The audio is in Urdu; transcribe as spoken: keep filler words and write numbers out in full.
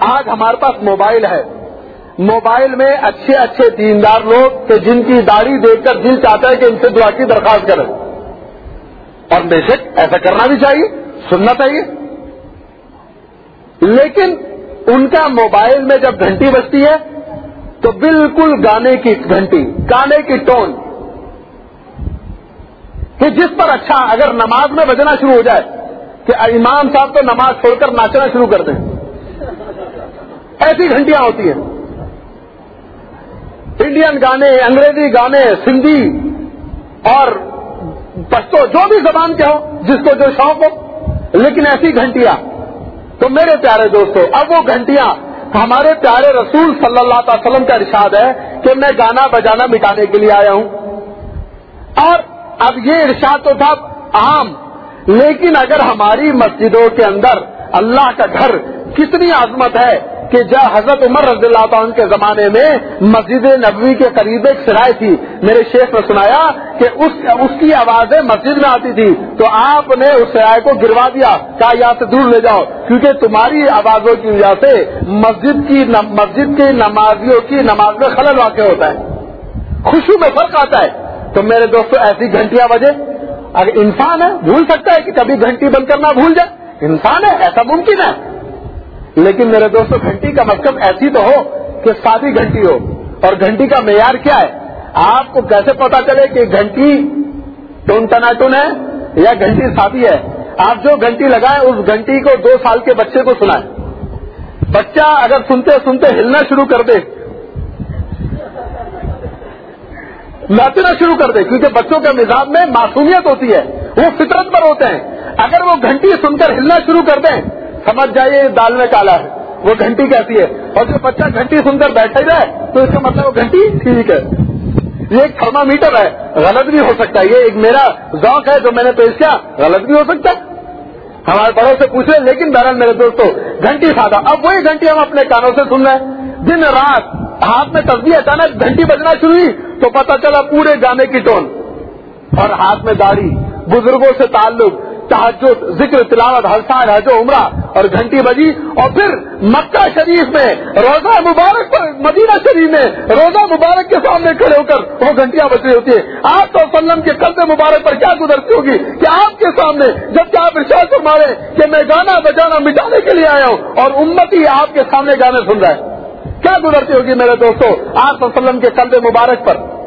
آج ہمارے پاس موبائل ہے، موبائل میں اچھے اچھے دیندار لوگ کہ جن کی داڑھی دیکھ کر دل چاہتا ہے کہ ان سے دعا کی درخواست کریں، اور بے شک ایسا کرنا بھی چاہیے، سننا چاہیے، لیکن ان کا موبائل میں جب گھنٹی بجتی ہے تو بالکل گانے کی گھنٹی، گانے کی ٹون، کہ جس پر اچھا اگر نماز میں بجنا شروع ہو جائے کہ امام صاحب تو نماز چھوڑ کر ناچنا شروع کر دیں، ایسی گھنٹیاں ہوتی ہیں۔ انڈین گانے، انگریزی گانے، سندھی اور پشتو، جو بھی زبان کے ہو، جس کو جو شوق ہو، لیکن ایسی گھنٹیاں۔ تو میرے پیارے دوستو، اب وہ گھنٹیاں، ہمارے پیارے رسول صلی اللہ علیہ وسلم کا ارشاد ہے کہ میں گانا بجانا مٹانے کے لیے آیا ہوں، اور اب یہ ارشاد تو تھا عام، لیکن اگر ہماری مسجدوں کے اندر اللہ کا گھر کتنی عظمت ہے کہ جب حضرت عمر رضی اللہ عنہ کے زمانے میں مسجد نبوی کے قریب ایک سرائے تھی، میرے شیخ نے سنایا کہ اس اس کی آوازیں مسجد میں آتی تھی، تو آپ نے اس سرائے کو گروا دیا، کہا یہاں سے دور لے جاؤ، کیونکہ تمہاری آوازوں کی وجہ سے مسجد کی مسجد کے نمازیوں کی نماز میں خلل واقع ہوتا ہے، خوشبو میں فرق آتا ہے۔ تو میرے دوستو، ایسی گھنٹیاں بجے، اگر انسان ہے بھول سکتا ہے کہ کبھی گھنٹی بند کرنا بھول جائے، انسان ہے، ایسا ممکن ہے، لیکن میرے دوستو گھنٹی کا مطلب ایسی تو ہو کہ سادی گھنٹی ہو، اور گھنٹی کا معیار کیا ہے؟ آپ کو کیسے پتا چلے کہ گھنٹی ٹون ٹناٹن ہے یا گھنٹی سادی ہے؟ آپ جو گھنٹی لگائیں اس گھنٹی کو دو سال کے بچے کو سنائیں، بچہ اگر سنتے سنتے ہلنا شروع کر دے، ناچنا شروع کر دے، کیونکہ بچوں کے مزاج میں معصومیت ہوتی ہے، وہ فطرت پر ہوتے ہیں، اگر وہ گھنٹی سن کر ہلنا شروع کر دیں، سمجھ جائیے دال میں کالا ہے، وہ گھنٹی کیسی ہے، اور جو بچہ گھنٹی سن کر بیٹھا ہی رہے تو اس کا مطلب وہ گھنٹی ٹھیک ہے۔ یہ ایک تھرمامیٹر ہے، غلط بھی ہو سکتا ہے، یہ ایک میرا ذوق ہے جو میں نے پیش کیا، غلط بھی ہو سکتا ہے، ہمارے بڑوں سے پوچھ لیں، لیکن بہرحال میرے دوستو گھنٹی سادہ۔ اب وہی گھنٹی ہم اپنے کانوں سے سن رہے ہیں، دن رات ہاتھ میں تسبیح، اچانک گھنٹی بجنا شروع ہوئی تو پتہ چلا پورے گانے کی ٹون، اور ہاتھ میں داڑھی، بزرگوں سے تعلق، تہجد، ذکر، تلاوت، حلسان، حج و عمرہ، اور گھنٹی بجی، اور پھر مکہ شریف میں روزہ مبارک پر، مدینہ شریف میں روزہ مبارک کے سامنے کھڑے ہو کر وہ گھنٹیاں بج رہی ہوتی ہے۔ آپ صلی اللہ علیہ وسلم کے قلب مبارک پر کیا گزرتی ہوگی کہ آپ کے سامنے جب کہ آپ ارشاد فرما رہے ہیں کہ میں گانا بجانا مٹانے کے لیے آیا ہوں، اور امتی آپ کے سامنے گانے سن رہا ہے، کیا گزرتی ہوگی میرے دوستو آپ صلی اللہ علیہ وسلم کے قلب مبارک پر؟